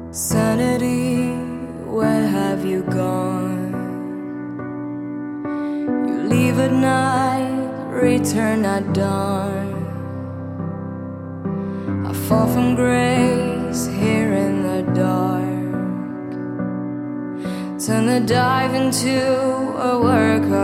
Sanity, where have you gone? You leave at night, return at dawn. I fall from grace here in the dark. Turn the dive into a work